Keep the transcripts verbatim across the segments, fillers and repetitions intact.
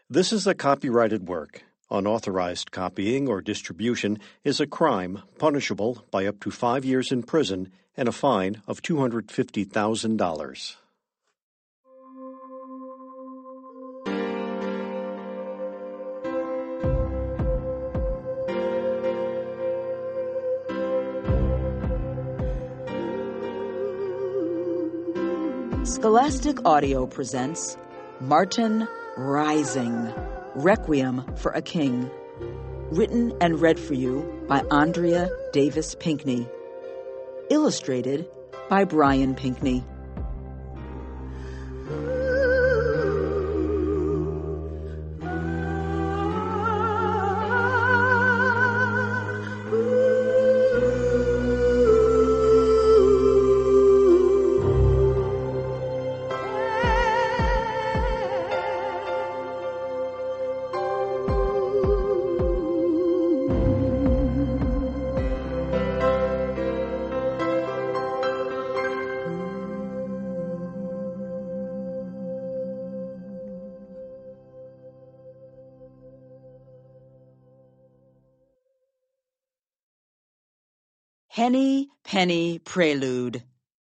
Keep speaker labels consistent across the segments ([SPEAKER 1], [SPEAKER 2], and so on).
[SPEAKER 1] This is a copyrighted work. Unauthorized copying or distribution is a crime punishable by up to five years in prison and a fine of two hundred fifty thousand dollars.
[SPEAKER 2] Scholastic Audio presents Martin Rising, Requiem for a King. Written and read for you by Andrea Davis Pinkney. Illustrated by Brian Pinkney. Henny Penny Prelude.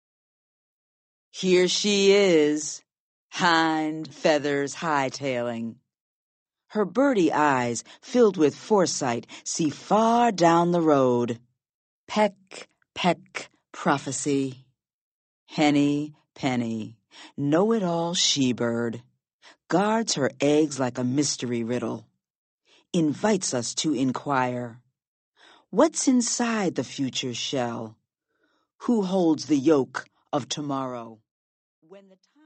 [SPEAKER 2] Here she is, hind feathers hightailing. Her birdie eyes, filled with foresight, see far down the road. Peck, peck, prophecy. Henny Penny, know-it-all she-bird, guards her eggs like a mystery riddle, invites us to inquire. What's inside the future shell? Who holds the yoke of tomorrow? When the